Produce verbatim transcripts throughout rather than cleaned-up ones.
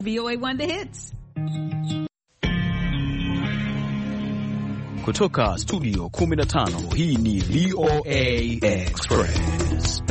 V O A One The Hits. Kutoka studio kumi na tano, hii ni V O A Express.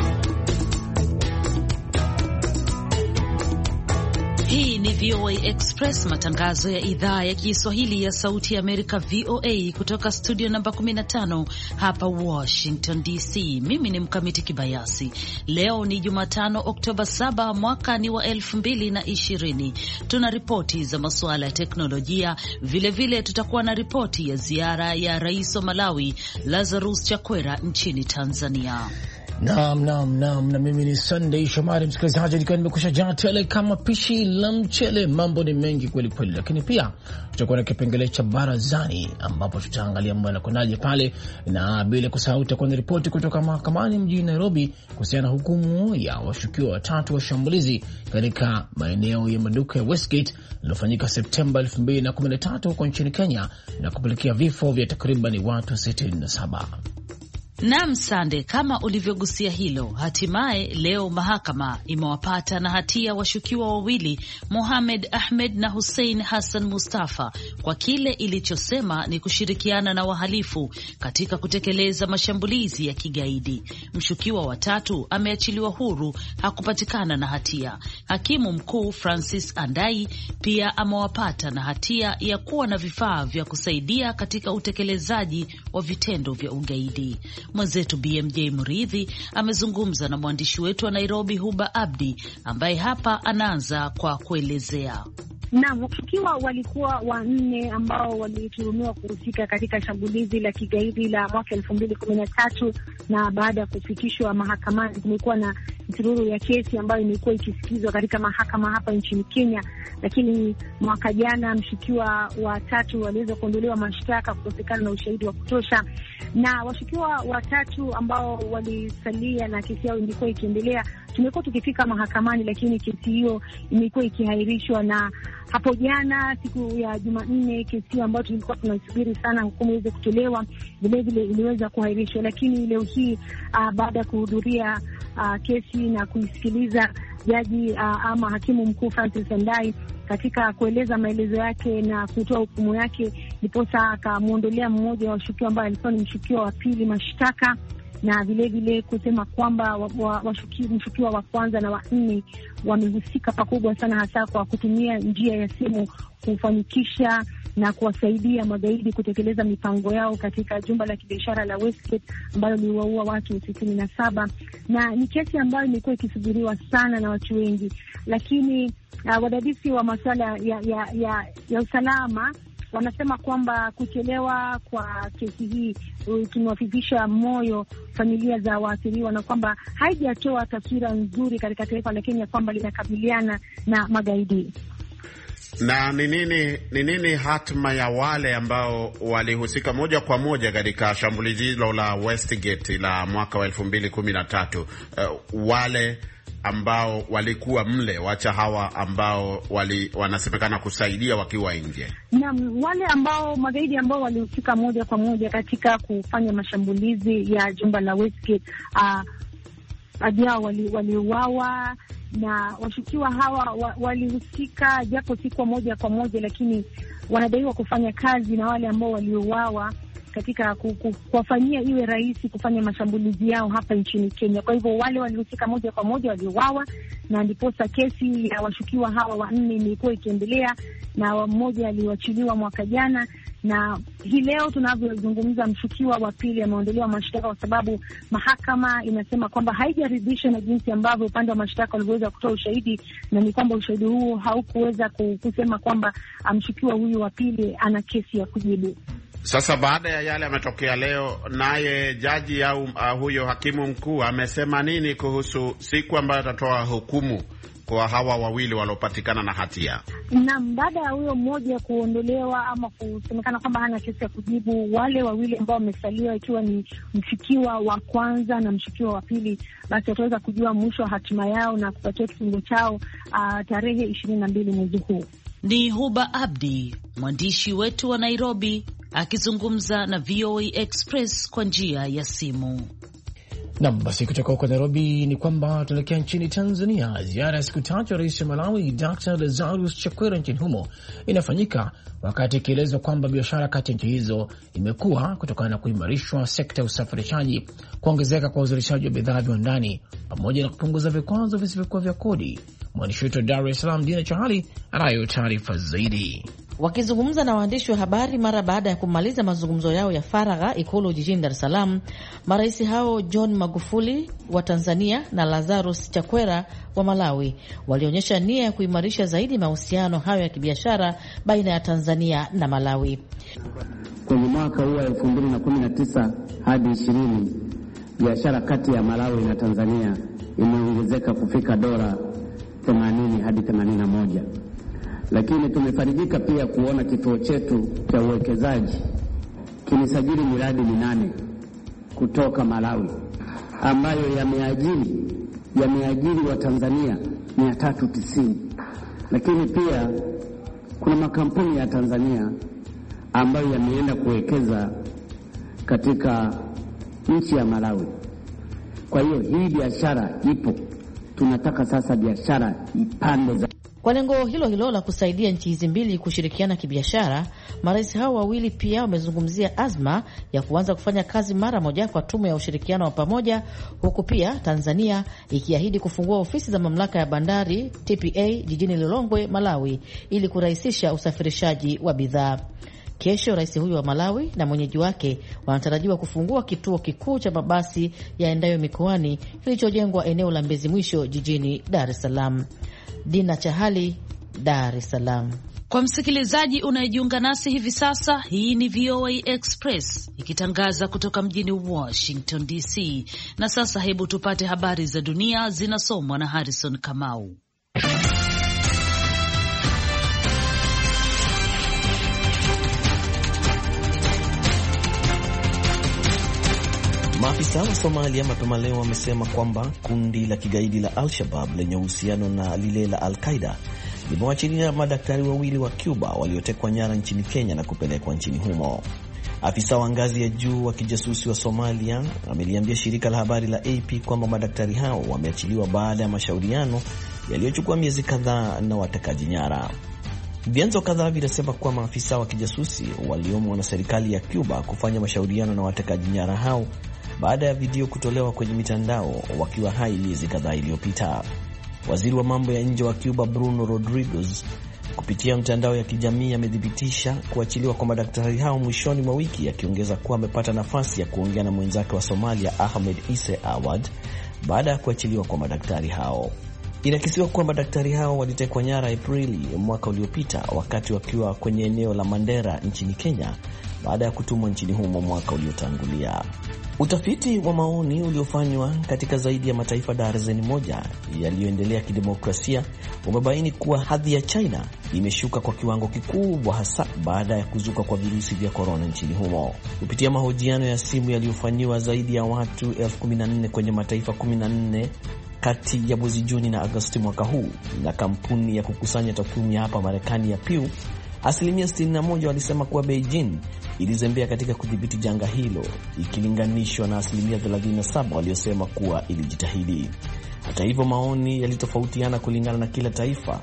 Hii ni V O A Express, matangazo ya idhaa ya Kiswahili ya Sauti ya Amerika V O A kutoka studio namba kumi na tano hapa Washington D C. Mimi ni Mkamiti Kibayasi. Leo ni Jumatano Oktoba saba, mwaka ni wa elfu mbili na ishirini. Tuna ripoti za masuala ya teknolojia, vile vile tutakuwa na ripoti ya ziara ya Rais wa Malawi Lazarus Chakwera nchini Tanzania. Naam, naam, naam, na mimi ni Sunday Shomari, msikilizaji, nikiwa nimekusha jaa tele kama pishi la mchele. Mambo ni mengi kweli kweli, lakini pia tutakuwa na kipengele cha barazani ambapo tutaangalia mambo yanakwendaje pale, na bila kusahau tutakuwa na ripoti kutoka mahakamani mjini Nairobi kuhusiana na hukumu ya washukiwa watatu wa shambulizi katika maeneo ya maduka ya Westgate lilofanyika Septemba elfu mbili na kumi na tatu huko nchini Kenya na kupelekea vifo vya takriban watu sitini na saba. Naam, Sande, kama ulivyogusia hilo, hatimaye leo mahakama imewapata na hatia washukiwa wawili, Mohamed Ahmed na Hussein Hassan Mustafa, kwa kile ilichosema ni kushirikiana na wahalifu katika kutekeleza mashambulizi ya kigaidi. Mshukiwa wa tatu ameachiliwa huru, hakupatikana na hatia. Hakimu mkuu Francis Andai pia amewapata na hatia ya kuwa na vifaa vya kusaidia katika utekelezaji wa vitendo vya ugaidi. Mwenzetu B M J Muridhi amezungumza na mwandishi wetu wa Nairobi Huba Abdi, ambaye hapa anaanza kwa kuelezea. Naam, washukiwa walikuwa wanne ambao walituhumiwa kuhusika katika shambulizi la kigaidi la mwaka elfu mbili kumi na tatu, na baada ya kufikishwa mahakamani kumekuwa na msururu ya kesi ambayo imekuwa ikisikizwa katika mahakama hapa nchini Kenya. Lakini mwaka jana mshukiwa wa tatu waliweza kuondolewa mashtaka kukosekana na ushahidi wa kutosha, na washukiwa watatu ambao walisalia na kesi yao ilikuwa ikiendelea, tumekuwa tukifika mahakamani, lakini kesi hiyo imekuwa ikihairishwa. Na hapo jana siku ya Jumanne, kesi hiyo ambayo tulikuwa tunasubiri sana hukumu iweze kutolewa, vile vile iliweza kuhairishwa. Lakini leo hii uh, baada ya kuhudhuria uh, kesi na kuisikiliza jaji uh, ama hakimu mkuu Francis Andai katika kueleza maelezo yake na kutoa hukumu yake, ndiposa akamuondolea mmoja wa washukiwa ambaye alikuwa ni mshukiwa wa pili mashtaka, na vile vile kusema kwamba mshukiwa wa, wa kwanza na wa nne wamehusika pakubwa sana, hasa kwa kutumia njia ya simu kufanikisha na kuwasaidia magaidi kutekeleza mipango yao katika jumba la kibiashara la Westgate ambalo liwaua watu sitini na saba. Na ni kesi ambayo imekuwa ikisubiriwa sana na watu wengi, lakini uh, wadadisi wa masuala ya, ya, ya, ya usalama wanasema kwamba kuchelewa kwa kesi hii kimewafifisha moyo familia za waathiriwa, na kwamba haijatoa taswira nzuri katika taifa la Kenya kwamba linakabiliana na magaidi. Na ni nini ni nini hatma ya wale ambao walihusika moja kwa moja katika shambulizi hilo la Westgate la mwaka wa elfu mbili kumi na tatu? Uh, wale ambao walikuwa mle, wacha hawa ambao wali, wanasemekana kusaidia wakiwa nje. Naam, wale ambao magaidi ambao walihusika moja kwa moja katika kufanya mashambulizi ya jumba la Westgate, uh, ajao waliuawa wali na washukiwa hawa walihusika japo si kwa moja kwa moja, lakini wanadaiwa kufanya kazi na wale ambao waliuawa katika kuwafanyia iwe rahisi kufanya mashambulizi yao hapa nchini Kenya. Kwa hivyo wale walihusika moja kwa moja waliuawa, na ndiposa kesi ya washukiwa hawa wanne imekuwa ikiendelea, na mmoja aliwachiliwa mwaka jana, na hii leo tunavyozungumza mshukiwa wa pili ameondolewa mashtaka kwa sababu mahakama inasema kwamba haijaridhishwa na jinsi ambavyo upande wa mashtaka waliweza kutoa ushahidi, na ni kwamba ushahidi huo haukuweza kusema kwamba mshukiwa huyu wa pili ana kesi ya kujibu. Sasa baada ya yale yametokea leo, naye jaji au uh, huyo hakimu mkuu amesema nini kuhusu siku ambayo atatoa hukumu kwa hawa wawili waliopatikana na hatia? Naam, baada ya huyo mmoja kuondolewa ama kusemekana kwamba hana kesi ya kujibu, wale wawili ambao wamesalia, ikiwa ni mshukiwa wa kwanza na mshukiwa wa pili, basi wataweza kujua mwisho wa hatima yao na kupatiwa kifungo chao uh, tarehe ishirini na mbili mwezi huu. Ni Huba Abdi, mwandishi wetu wa Nairobi, akizungumza na V O A Express kwa njia ya simu. Nam, basi kutoka huko Nairobi ni kwamba tunaelekea nchini Tanzania. Ziara ya siku tatu ya rais wa Malawi Doctor Lazarus Chakwera nchini humo inafanyika wakati ikielezwa kwamba biashara kati ya nchi hizo imekuwa kutokana na kuimarishwa sekta ya usafirishaji, kuongezeka kwa uzalishaji wa bidhaa viwandani, pamoja na kupunguza vikwazo visivyokuwa vya kodi. Mwandishi wetu wa Dar es Salaam Dina Chahali anayo taarifa zaidi. Wakizungumza na waandishi wa habari mara baada ya kumaliza mazungumzo yao ya faragha Ikulu jijini Dar es Salaam, marais hao John Magufuli wa Tanzania na Lazarus Chakwera wa Malawi walionyesha nia ya kuimarisha zaidi mahusiano hayo ya kibiashara baina ya Tanzania na Malawi. Kwenye mwaka huu wa elfu mbili na kumi na tisa hadi ishirini, biashara kati ya Malawi na Tanzania imeongezeka kufika dola themanini hadi themanini na moja. Lakini tumefarijika pia kuona kituo chetu cha uwekezaji kimesajili miradi minane kutoka Malawi ambayo yameajiri yameajiri wa Tanzania mia tatu tisini. Lakini pia kuna makampuni ya Tanzania ambayo yameenda kuwekeza katika nchi ya Malawi. Kwa hiyo hii biashara ipo. Tunataka sasa biashara ipande za. Kwa lengo hilo hilo la kusaidia nchi hizi mbili kushirikiana kibiashara, marais hao wawili pia wamezungumzia azma ya kuanza kufanya kazi mara moja kwa tume ya ushirikiano wa pamoja, huku pia Tanzania ikiahidi kufungua ofisi za mamlaka ya bandari T P A jijini Lilongwe, Malawi, ili kurahisisha usafirishaji wa bidhaa. Kesho rais huyu wa Malawi na mwenyeji wake wanatarajiwa kufungua kituo kikuu cha mabasi yaendayo mikoani kilichojengwa eneo la Mbezi Mwisho jijini Dar es Salaam. Dina Chahali, Dar es Salaam. Kwa msikilizaji unayejiunga nasi hivi sasa, hii ni V O A Express ikitangaza kutoka mjini Washington D C. Na sasa hebu tupate habari za dunia zinasomwa na Harrison Kamau. Maafisa wa Somalia mapema leo wamesema kwamba kundi la kigaidi la Al-Shabaab lenye uhusiano na lile la Al-Qaeda limewachilia madaktari wawili wa Cuba waliotekwa nyara nchini Kenya na kupelekwa nchini humo. Afisa wa ngazi ya juu wa kijasusi wa Somalia ameliambia shirika la habari la A P kwamba madaktari hao wameachiliwa baada ya mashauriano yaliyochukua miezi kadhaa na watekaji nyara. Vyanzo kadhaa vinasema kuwa maafisa wa kijasusi waliomo na serikali ya Cuba kufanya mashauriano na watekaji nyara hao baada ya video kutolewa kwenye mitandao wakiwa hai miezi kadhaa iliyopita. Waziri wa mambo ya nje wa Cuba Bruno Rodriguez kupitia mtandao ya kijamii amethibitisha kuachiliwa kwa madaktari hao mwishoni mwa wiki, akiongeza kuwa amepata nafasi ya kuongea na mwenzake wa Somalia Ahmed Isse Awad baada ya kuachiliwa kwa madaktari hao. Inakisiwa kuwa madaktari hao walitekwa nyara Aprili mwaka uliopita wakati wakiwa kwenye eneo la Mandera nchini Kenya baada ya kutumwa nchini humo mwaka uliotangulia. Utafiti wa maoni uliofanywa katika zaidi ya mataifa darzeni moja yaliyoendelea kidemokrasia umebaini kuwa hadhi ya China imeshuka kwa kiwango kikubwa, hasa baada ya kuzuka kwa virusi vya korona nchini humo. Kupitia mahojiano ya simu yaliyofanyiwa zaidi ya watu elfu kumi na nne kwenye mataifa kumi na nne kati ya mwezi Juni na Agosti mwaka huu na kampuni ya kukusanya takwimu ya hapa Marekani ya Pew, asilimia sitini na moja walisema kuwa Beijing ilizembea katika kudhibiti janga hilo, ikilinganishwa na asilimia thelathini na saba waliosema kuwa ilijitahidi. Hata hivyo, maoni yalitofautiana kulingana na kila taifa,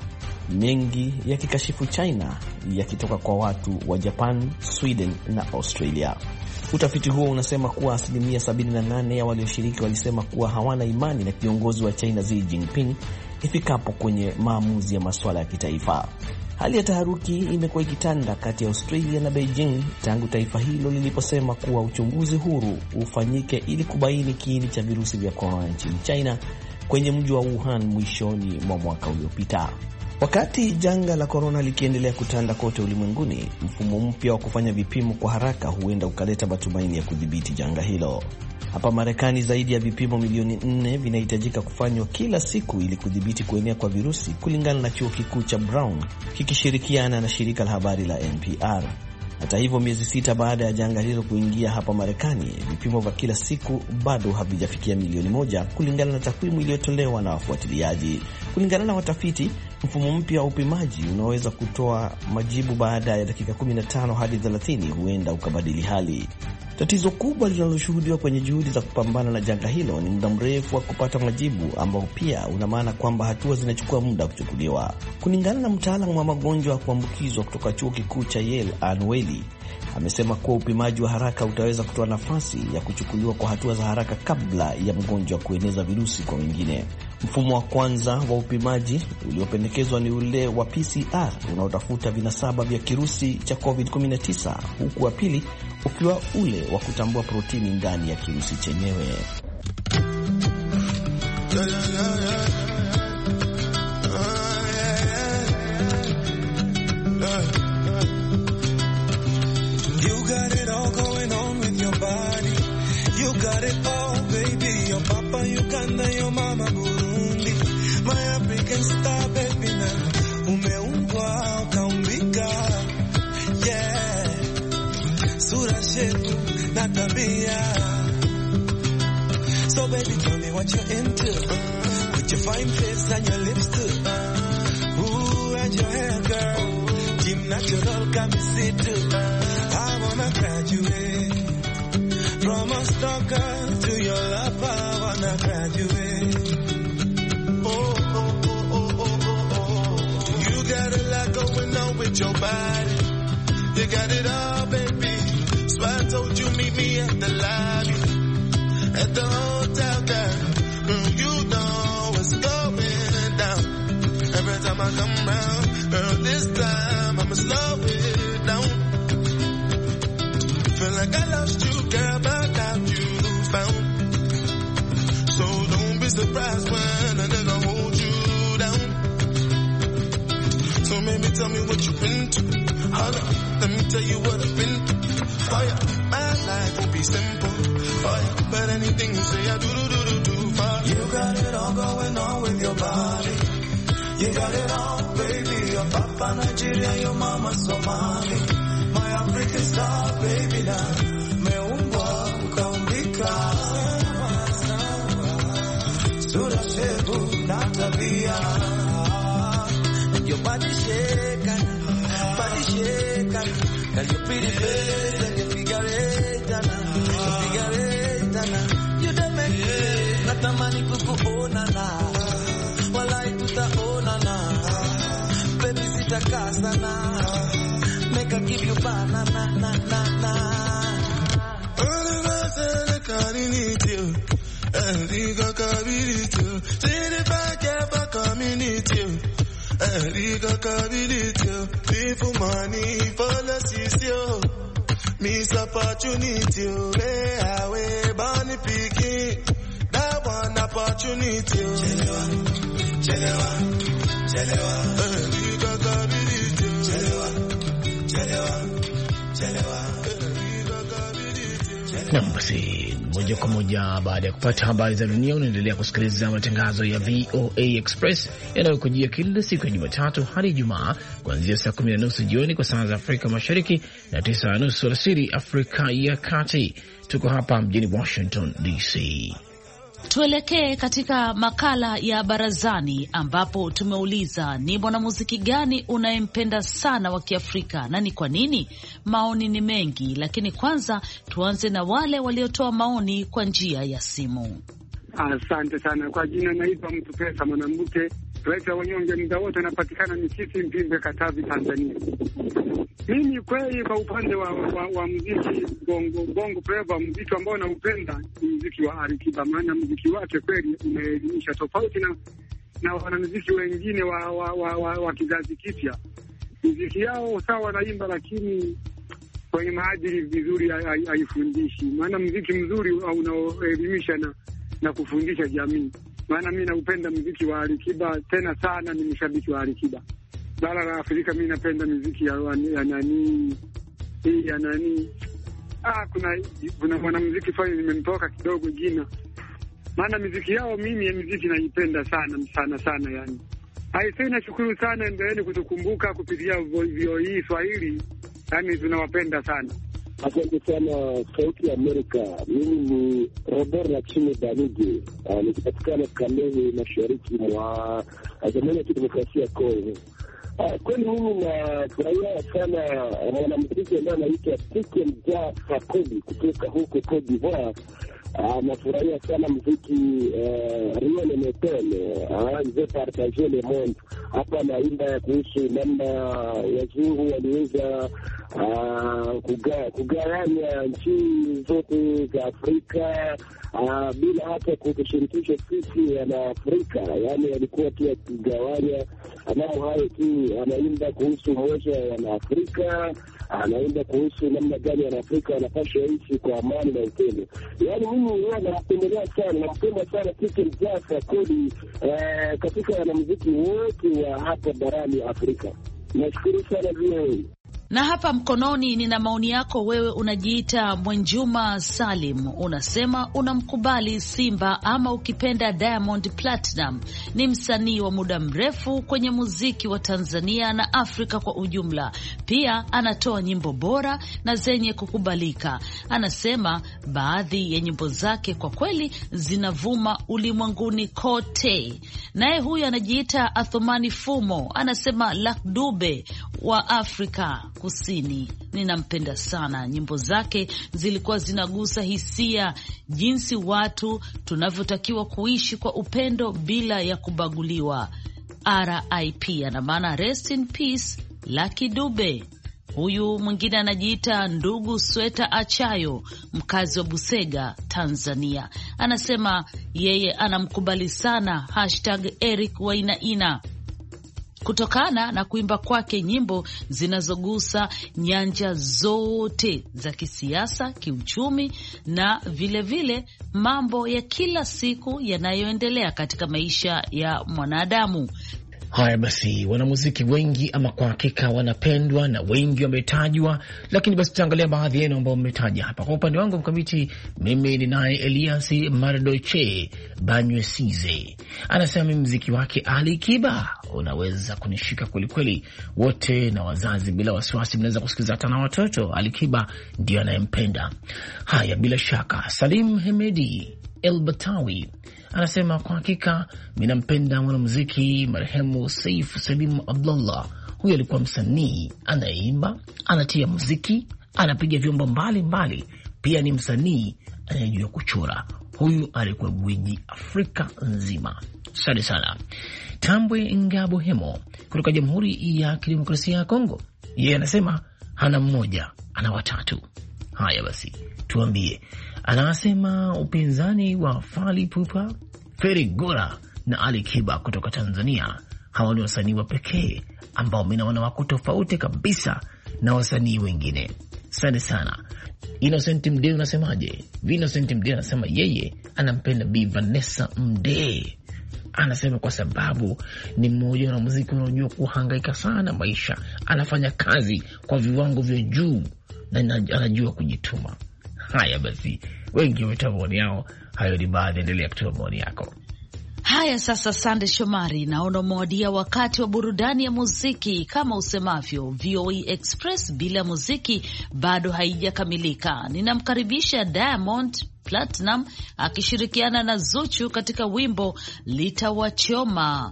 mengi yakikashifu China yakitoka kwa watu wa Japan, Sweden na Australia. Utafiti huo unasema kuwa asilimia sabini na nane ya walioshiriki walisema kuwa hawana imani na kiongozi wa China Xi Jinping ifikapo kwenye maamuzi ya masuala ya kitaifa. Hali ya taharuki imekuwa ikitanda kati ya Australia na Beijing tangu taifa hilo liliposema kuwa uchunguzi huru ufanyike ili kubaini kiini cha virusi vya korona nchini China kwenye mji wa Wuhan mwishoni mwa mwaka uliopita. Wakati janga la korona likiendelea kutanda kote ulimwenguni, mfumo mpya wa kufanya vipimo kwa haraka huenda ukaleta matumaini ya kudhibiti janga hilo. Hapa Marekani zaidi ya vipimo milioni nne vinahitajika kufanywa kila siku ili kudhibiti kuenea kwa virusi, kulingana na chuo kikuu cha Brown kikishirikiana na shirika la habari la N P R. Hata hivyo, miezi sita baada ya janga hilo kuingia hapa Marekani, vipimo vya kila siku bado havijafikia milioni moja, kulingana na takwimu iliyotolewa na wafuatiliaji. Kulingana na watafiti, mfumo mpya wa upimaji unaweza kutoa majibu baada ya dakika kumi na tano hadi thelathini, huenda ukabadili hali. Tatizo kubwa linaloshuhudiwa kwenye juhudi za kupambana na janga hilo ni muda mrefu wa kupata majibu, ambao pia una maana kwamba hatua zinachukua muda kuchukuliwa. Kulingana na mtaalamu wa magonjwa ya kuambukizwa kutoka chuo kikuu cha Yale, Ann Whaley, amesema kuwa upimaji wa haraka utaweza kutoa nafasi ya kuchukuliwa kwa hatua za haraka kabla ya mgonjwa kueneza virusi kwa wengine. Mfumo wa kwanza wa upimaji uliopendekezwa ni ule wa P C R unaotafuta vinasaba vya kirusi cha covid kumi na tisa, huku wa pili ukiwa ule wa kutambua protini ndani ya kirusi chenyewe. So baby, tell me what you're into. With your fine face and your lips too. Ooh, and your hair, girl. Gym natural, got me see too. I wanna graduate from a stalker to your lover. I wanna graduate. Oh, oh, oh, oh, oh, oh, oh. You got a lot going on with your body. You got it all, baby. So I told you meet me at the lobby. At the hotel, girl, you know what's going down. Every time I come round, girl, this time I'ma slow it down. Feel like I lost you, girl, but now you found. So don't be surprised when a nigga hold you down. So maybe tell me what you've been to. Hold up, let me tell you what I've been through. Oh yeah, my life will be simple. Oh yeah, but anything you say I do do do do do for you. You got it all going on with your body. You got it all, baby. Your papa Nigeria, your mama Somali. My African star, baby now. Meumbwa ukaumbika. Sura shebu na tabia. And your body shaking, body shaking. Girl, you pretty face and you figure it out now. You figure it out now. You the make it. Natamani kukuona na. Walai tutaona na. Baby sitakasa na. Make I give you banana na na na. All of us are the Erika Kabilitio, see the back of a community. Erika Kabilitio, people money for the sisio. Miss opportunity, way away, Bonnie picking. That one opportunity. Chelewa, chelewa, chelewa. Erika Kabilitio, chelewa, chelewa, chelewa. Na basi moja kwa moja baada ya kupata habari za dunia, unaendelea kusikiliza matangazo ya V O A Express yanayokujia kila siku ya Jumatatu hadi Ijumaa kuanzia saa kumi na nusu jioni kwa saa za Afrika Mashariki na tisa na nusu alasiri Afrika ya Kati. Tuko hapa mjini Washington D C. Tuelekee katika makala ya barazani ambapo tumeuliza ni mwanamuziki gani unayempenda sana wa Kiafrika na ni kwa nini? Maoni ni mengi, lakini kwanza tuanze na wale waliotoa maoni kwa njia ya simu. Asante sana. Kwa jina naitwa Mtu Pesa Mwanambuke, rais wa wanyonge muda wote, anapatikana Misisi Mpimbe, Katavi, Tanzania. Mimi kweli kwa upande wa, wa, wa muziki bongo bongo flava, muziki ambao naupenda ni muziki wa Alikiba, maana muziki wake kweli umeelimisha, tofauti na na wanamuziki wengine wa wa, wa, wa, wa kizazi kipya. Muziki yao sawa wanaimba, lakini kwenye maadili vizuri haifundishi. Maana muziki mzuri unaoelimisha na na kufundisha jamii. Maana mimi naupenda muziki wa Alikiba tena sana, ni mshabiki wa Alikiba. Bara la Afrika mimi napenda muziki ya, ya nani hii ya nani ah kuna kuna mwanamuziki fulani nimemtoka kidogo jina, maana muziki yao mimi ya muziki naipenda sana sana sana yani. Haisei, nashukuru sana, endeleeni kutukumbuka kupitia V O A Swahili, yani tunawapenda sana. Asante sana Sauti ya Amerika. Mimi ni Robert Lakshmi Danige, nikipatikana Kalehe, mashariki mwa Jamhuri ya Kidemokrasia ya Kongo. Kweli mimi nafurahia sana mwanamuziki ambaye anaitwa Tiken Jah Fakoly kutoka huko Cote d'Ivoire. Nafurahia sana muziki Rien ne m'étonne, je partage le monde. Hapa naimba kuhusu namna wazungu waliweza kugawanya nchi zote za Afrika Uh, bila hata kutushirikisha sisi Wanaafrika. Yaani walikuwa tu wakigawanya mambo hayo tu. Anaimba kuhusu umoja wa Wanaafrika, anaimba kuhusu namna gani Wanaafrika wanapaswa ishi kwa amani na upendo. Yaani mimi huwa nampendelea sana, nampenda sana Tiken Jah Fakoly uh, katika wanamuziki wote wa hapa barani Afrika. Nashukuru sana vile. Na hapa mkononi nina maoni yako. Wewe unajiita Mwenjuma Salim, unasema unamkubali Simba ama ukipenda Diamond Platinum. Ni msanii wa muda mrefu kwenye muziki wa Tanzania na Afrika kwa ujumla. Pia anatoa nyimbo bora na zenye kukubalika. Anasema baadhi ya nyimbo zake kwa kweli zinavuma ulimwenguni kote. Naye huyu anajiita Athumani Fumo, anasema Lucky Dube wa Afrika Kusini. Ninampenda sana, nyimbo zake zilikuwa zinagusa hisia, jinsi watu tunavyotakiwa kuishi kwa upendo bila ya kubaguliwa. R I P ana maana rest in peace Lucky Dube. Huyu mwingine anajiita Ndugu Sweta Achayo, mkazi wa Busega, Tanzania. Anasema yeye anamkubali sana hashtag Eric Wainaina kutokana na kuimba kwake nyimbo zinazogusa nyanja zote za kisiasa, kiuchumi na vile vile mambo ya kila siku yanayoendelea katika maisha ya mwanadamu. Haya basi, wanamuziki wengi ama kwa hakika wanapendwa na wengi wametajwa, lakini basi tutaangalia baadhi yenu ambao mmetaja hapa. Kwa upande wangu mkamiti, mimi ni naye Elias Mardoche Banywesize. Anasema mimi muziki wake Ali Kiba unaweza kunishika kweli kweli, wote na wazazi bila wasiwasi mnaweza kusikiza, hata na watoto. Ali Kiba ndio anayempenda. Haya, bila shaka Salim Hemedi El Batawi anasema kwa hakika mimi nampenda mwanamuziki marehemu Saif Salim Abdullah. Huyu alikuwa msanii anayeimba, anatia muziki, anapiga vyombo mbali mbali, pia ni msanii anayejua kuchora. Huyu alikuwa gwiji Afrika nzima. Asante sana. Tambwe Ngabo Hemo kutoka Jamhuri ya Kidemokrasia ya Kongo, yeye anasema hana mmoja, ana watatu. Haya basi, tuambie. Anasema upinzani wa Fally Ipupa, Feri Gora na Ali Kiba kutoka Tanzania, hawa ni wasanii wa pekee ambao mimi naona wako tofauti kabisa na wasanii wengine. Asante sana. Innocent Mdee unasemaje? Innocent Mdee anasema yeye anampenda Bi Vanessa Mdee. Anasema kwa sababu ni mmoja wa muziki unaojua kuhangaika sana maisha, anafanya kazi kwa viwango vya juu na anajua kujituma. Haya basi, wengi wametoa maoni yao. Hayo ni baadhi, endelea kutoa maoni yako. Haya sasa, Sande Shomari, naona umewadia wakati wa burudani ya muziki. Kama usemavyo, V O E Express bila muziki bado haijakamilika. Ninamkaribisha Diamond Platinum akishirikiana na Zuchu katika wimbo Litawachoma.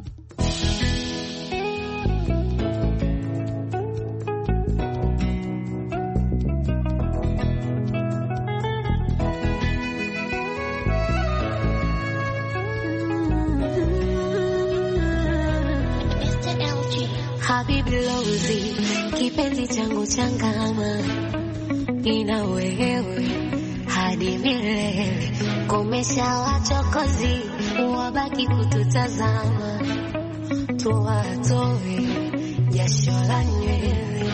Habibi Lozi, kipenzi changu changama, nina wewe hadi milele. Komesha wachokozi, wabaki kututazama, tuwatoe jasho la nywele.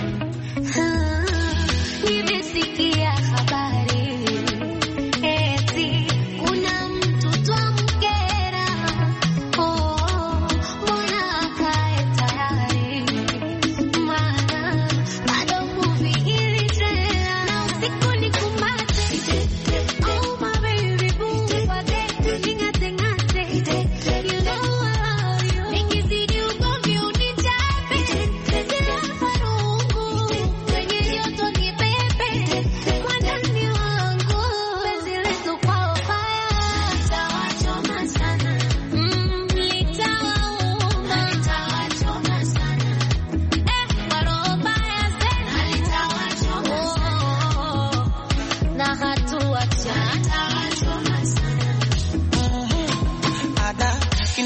Nimesikia habari eti kuna mtu twamkera. Oh, mbona akae tayari, maana bado movie iliendelea. Na usiku nikumate, oh my baby boo, wate ningate ngate, you know I love you. Nikizidi ugomvi unichape,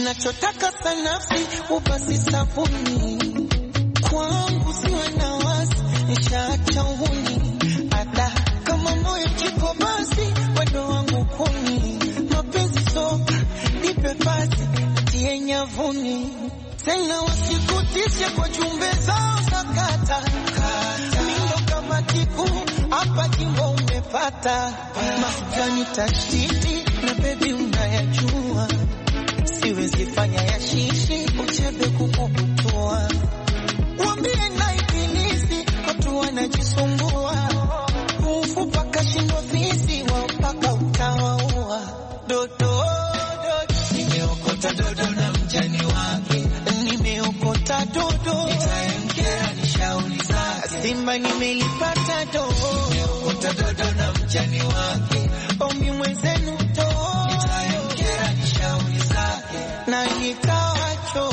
nachotaka sanafsi upasi sabuni kwangu siwe na wasi nishaacha uhuni hata kama moyo kiko basi wendo wangu kuni mapenzi soka nipe basi tie nyavuni tena wasikutishe kwa jumbe zao sakata mindo kama kiku hapa jimbo umepata mahujani tashtiti na baby unayajua siwezi fanya ya shishi uchebe kukubutua wambie na ibilisi watu wanajisumbua ufupa kashindo visi wapaka utawaua dodo dodo nimeokota dodo na mjani wake nimeokota dodo nitaemkera nishauri zake simba nimelipata dodo nimeokota dodo na mjani wake ombi mwenzenu dodo nitaemkera nishauri zake na nikawacho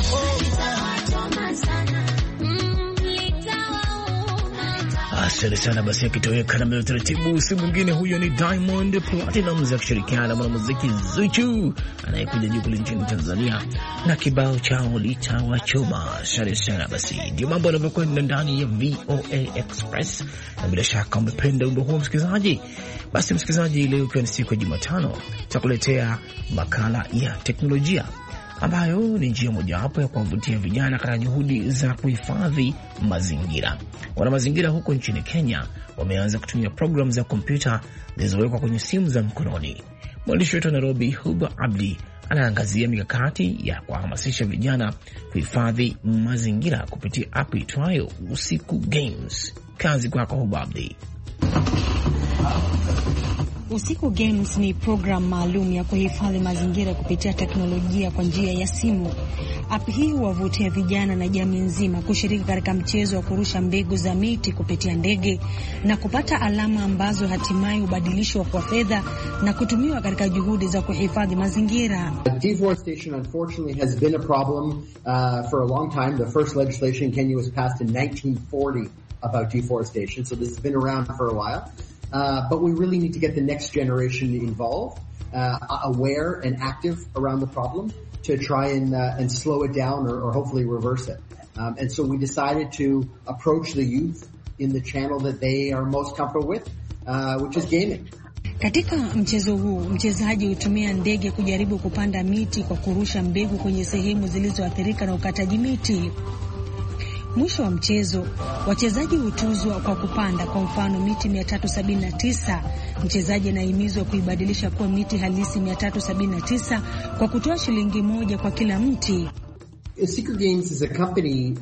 Asante sana. Basi akitoweka na taratibu, si mwingine huyo ni Diamond Platnumz akishirikiana na mwanamuziki Zuchu anayekuja juu kule nchini Tanzania na kibao chao litawachoma. Asante sana. Basi ndio mambo yanavyokwenda ndani ya V O A Express, na bila shaka umependa wimbo huo msikilizaji. Basi msikilizaji, leo ikiwa ni siku ya Jumatano, tutakuletea makala ya teknolojia ambayo ni njia mojawapo ya kuwavutia vijana katika juhudi za kuhifadhi mazingira. Wana mazingira huko nchini Kenya wameanza kutumia programu za kompyuta zilizowekwa kwenye simu za mkononi. Mwandishi wetu wa Nairobi, Huba Abdi, anaangazia mikakati ya kuhamasisha vijana kuhifadhi mazingira kupitia app itwayo Usiku Games. Kazi kwako Huba Abdi. Usiku Games ni program maalum ya kuhifadhi mazingira kupitia teknolojia kwa njia ya simu. App hii huwavutia vijana na jamii nzima kushiriki katika mchezo wa kurusha mbegu za miti kupitia ndege na kupata alama ambazo hatimaye hubadilishwa kwa fedha na kutumiwa katika juhudi za kuhifadhi mazingira. Deforestation unfortunately has been a problem uh, for a long time. The first legislation in Kenya was passed in nineteen forty about deforestation, so this has been around for a while. Uh, but we really need to get the next generation involved, uh, aware and active around the problem to try and uh, and slow it down or, or hopefully reverse it. Um, and so we decided to approach the youth in the channel that they are most comfortable with, uh, which is gaming. Katika mchezo huu, mchezaji hutumia ndege kujaribu kupanda miti kwa kurusha mbegu kwenye sehemu zilizoathirika na ukataji miti. Mwisho wa mchezo, wachezaji hutuzwa kwa kupanda kwa mfano miti mia tatu sabini na tisa. Mchezaji anahimizwa kuibadilisha kuwa miti halisi mia tatu sabini na tisa kwa kutoa shilingi moja kwa kila mti. Secret Games is a company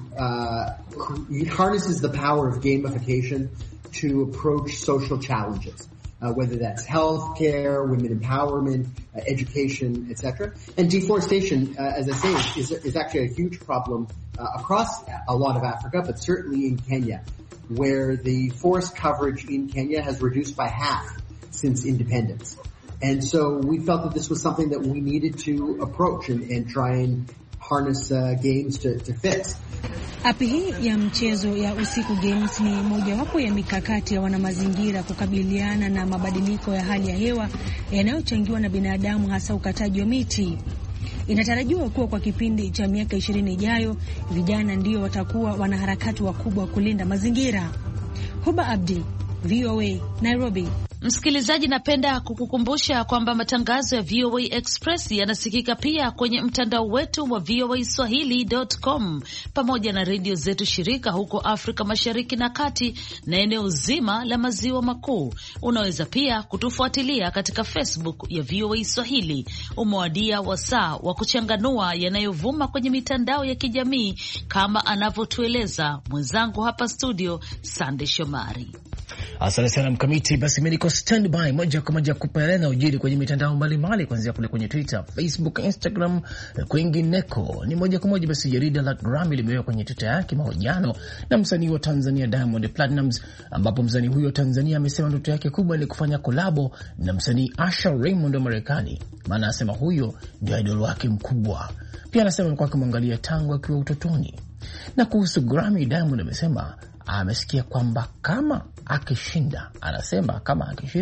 uh, it harnesses the power of gamification to approach social challenges. Uh, whether that's healthcare, women empowerment, uh, education, et cetera. And deforestation, uh, as I say, is, is actually a huge problem uh, across a lot of Africa, but certainly in Kenya, where the forest coverage in Kenya has reduced by half since independence. And so we felt that this was something that we needed to approach and, and try and harness uh, games to, to fix. App hii ya mchezo ya Usiku Games ni mojawapo ya mikakati ya wanamazingira kukabiliana na mabadiliko ya hali ya hewa yanayochangiwa na binadamu, hasa ukataji wa miti. Inatarajiwa kuwa kwa kipindi cha miaka ishirini ijayo, vijana ndio watakuwa wanaharakati wakubwa kulinda mazingira. Huba Abdi, V O A, Nairobi. Msikilizaji, napenda kukukumbusha kwamba matangazo ya V O A Express yanasikika pia kwenye mtandao wetu wa V O A Swahili dot com pamoja na redio zetu shirika huko Afrika Mashariki na Kati na eneo zima la Maziwa Makuu. Unaweza pia kutufuatilia katika Facebook ya V O A Swahili. Umewadia wasaa wa kuchanganua yanayovuma kwenye mitandao ya kijamii kama anavyotueleza mwenzangu hapa studio Sande Shomari. Asante sana Mkamiti. Basi mimi niko standby moja kwa moja kupeleka ujiri kwenye mitandao mbalimbali, kuanzia kule kwenye Twitter, Facebook, Instagram, kwingineko. Ni moja kwa moja basi jarida la Grammy limeweka kwenye Twitter yake mahojiano na msanii wa Tanzania Diamond Platnumz, ambapo msanii huyo wa Tanzania amesema ndoto yake kubwa ni kufanya kolabo na msanii Usher Raymond wa Marekani, maana anasema huyo ndio idol wake mkubwa. Pia anasema alikuwa akimwangalia tangu akiwa utotoni. Na kuhusu Grammy, Diamond amesema amesikia kwamba kama akishinda, anasema kama akishinda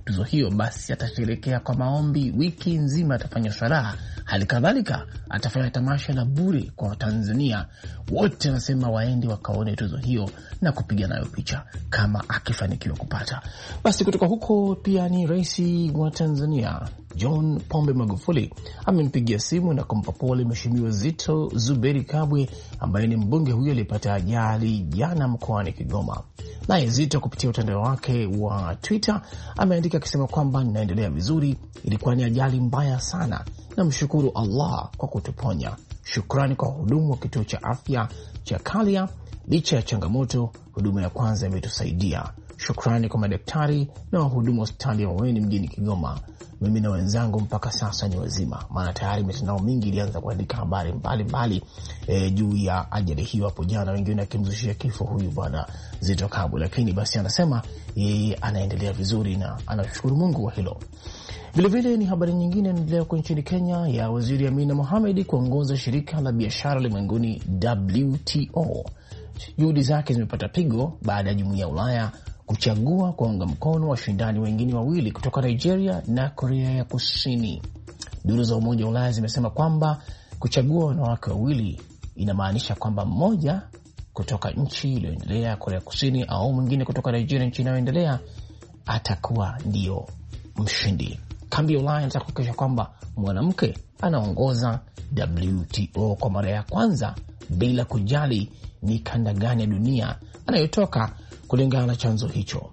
tuzo hiyo, basi atasherekea kwa maombi wiki nzima, atafanya sala, hali kadhalika atafanya tamasha la bure kwa Watanzania wote. Anasema waende wakaone tuzo hiyo na kupiga nayo picha kama akifanikiwa kupata. Basi kutoka huko pia ni Rais wa Tanzania John Pombe Magufuli amempigia simu na kumpa pole Mheshimiwa Zitto Zuberi Kabwe ambaye ni mbunge huyo aliyepata ajali jana mkoani Kigoma. Naye Zitto kupitia utandao wake wa Twitter ameandika akisema kwamba ninaendelea vizuri, ilikuwa ni ajali mbaya sana, namshukuru Allah kwa kutuponya. Shukrani kwa wahudumu wa kituo cha afya cha Kalia, licha ya changamoto huduma ya kwanza imetusaidia. Shukrani kwa madaktari na wahudumu wa hospitali ya Maweni mjini Kigoma. Mimi na wenzangu mpaka sasa ni wazima, maana tayari mitandao mingi ilianza kuandika habari mbalimbali e, juu ya ajali hiyo hapo jana, wengine akimzushia kifo huyu bwana Zitto Kabwe, lakini basi anasema yeye anaendelea vizuri na anashukuru Mungu wa hilo. Vile vile ni habari nyingine inaendelea kwa nchini Kenya ya Waziri Amina Mohamed kuongoza shirika la biashara ulimwenguni W T O. Juhudi zake zimepata pigo baada ya Jumuiya ya Ulaya kuchagua kuunga mkono washindani wengine wawili kutoka Nigeria na Korea ya Kusini. Duru za Umoja wa Ulaya zimesema kwamba kuchagua wanawake wawili inamaanisha kwamba mmoja kutoka nchi iliyoendelea Korea Kusini au mwingine kutoka Nigeria nchi inayoendelea atakuwa ndio mshindi. Kambi ya Ulaya inataka kuhakikisha kwamba mwanamke anaongoza W T O kwa mara ya kwanza bila kujali ni kanda gani ya dunia anayotoka kulingana na chanzo hicho.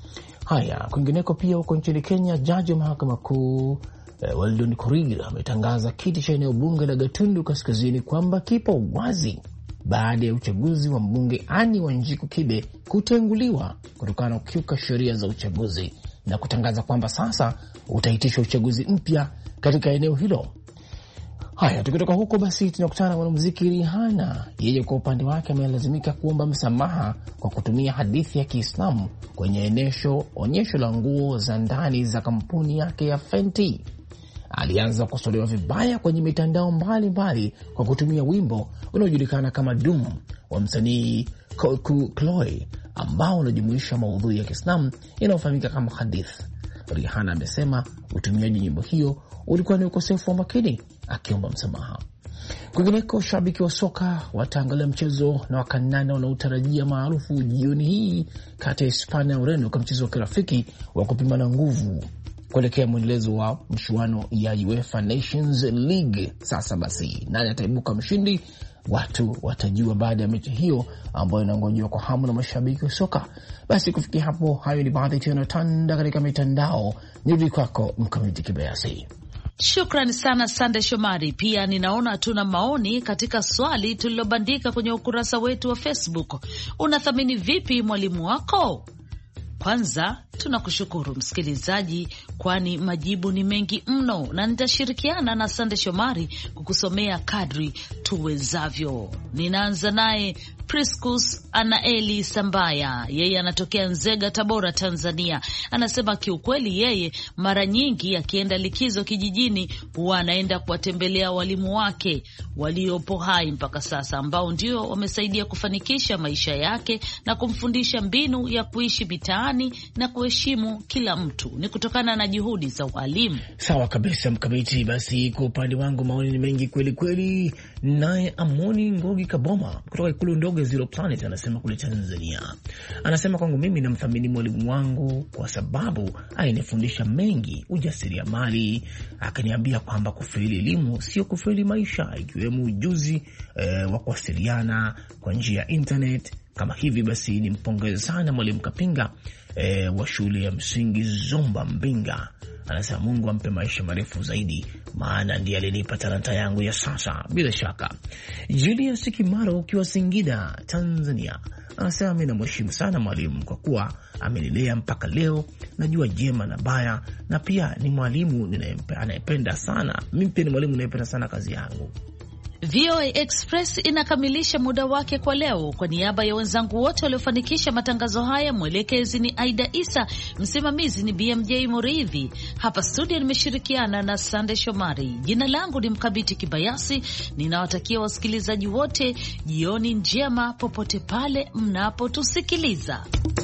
Haya, kwingineko pia huko nchini Kenya, jaji wa mahakama kuu eh, Weldon Korir ametangaza kiti cha eneo bunge la Gatundu Kaskazini kwamba kipo wazi baada ya uchaguzi wa mbunge Ani Wanjiku Kibe kutenguliwa kutokana na kukiuka sheria za uchaguzi, na kutangaza kwamba sasa utaitishwa uchaguzi mpya katika eneo hilo. Haya, tukitoka huko basi tunakutana na mwanamuziki Rihanna. Yeye kwa upande wake amelazimika kuomba msamaha kwa kutumia hadithi ya Kiislamu kwenye enesho onyesho la nguo za ndani za kampuni yake ya Fenty. Alianza kukosolewa vibaya kwenye mitandao mbalimbali kwa kutumia wimbo unaojulikana kama Doom wa msanii Koku Chloe ambao unajumuisha maudhui ya Kiislamu yanayofahamika kama hadith. Rihanna amesema utumiaji nyimbo hiyo ulikuwa ni ukosefu wa makini, akiomba msamaha. Kwingineko, shabiki wa soka wataangalia mchezo na wakanana wanaotarajia maarufu jioni hii kati ya Hispania na Ureno kwa mchezo wa kirafiki wa kupimana nguvu kuelekea mwendelezo wa mchuano ya UEFA Nations League. Sasa basi, nani ataibuka mshindi? Watu watajua baada ya mechi hiyo ambayo inangojewa kwa hamu na mashabiki wa soka. Basi kufikia hapo, hayo ni baadhi tu yanayotanda katika mitandao. Nirudi kwako Mkamiti Kibayasi. Shukrani sana Sande Shomari. Pia ninaona tuna maoni katika swali tulilobandika kwenye ukurasa wetu wa Facebook. Unathamini vipi mwalimu wako? Kwanza tunakushukuru msikilizaji, kwani majibu ni mengi mno na nitashirikiana na Sande Shomari kukusomea kadri tuwezavyo. Ninaanza naye Priscus Anaeli Sambaya, yeye anatokea Nzega, Tabora, Tanzania. Anasema kiukweli yeye mara nyingi akienda likizo kijijini huwa anaenda kuwatembelea walimu wake waliopo hai mpaka sasa, ambao ndio wamesaidia kufanikisha maisha yake na kumfundisha mbinu ya kuishi mitaani na kuheshimu kila mtu. Ni kutokana na juhudi za walimu. Sawa kabisa Mkamiti. Basi kwa upande wangu maoni ni mengi kweli kweli. Naye Amoni Ngogi Kaboma kutoka Ikulu ndogo Zero Planet anasema kule Tanzania, anasema kwangu mimi namthamini mwalimu wangu kwa sababu alinifundisha mengi, ujasiriamali, akaniambia kwamba kufeli elimu sio kufeli maisha, ikiwemo ujuzi e, wa kuwasiliana kwa njia ya internet. Kama hivi basi nimpongeze sana mwalimu Kapinga e, wa shule ya msingi Zomba Mbinga. Anasema Mungu ampe maisha marefu zaidi, maana ndiye alinipa talanta yangu ya sasa. Bila shaka. Julius Kimaro ukiwa Singida, Tanzania, anasema mimi namheshimu sana mwalimu kwa kuwa amenilea mpaka leo, najua jema na baya, na pia ni mwalimu ninayempenda sana. Mimi pia ni mwalimu ninayependa sana kazi yangu. V O A Express inakamilisha muda wake kwa leo. Kwa niaba ya wenzangu wote waliofanikisha matangazo haya, mwelekezi ni Aida Isa, msimamizi ni B M J Muridhi. Hapa studio nimeshirikiana na Sande Shomari. Jina langu ni Mkabiti Kibayasi. Ninawatakia wasikilizaji wote jioni njema popote pale mnapotusikiliza.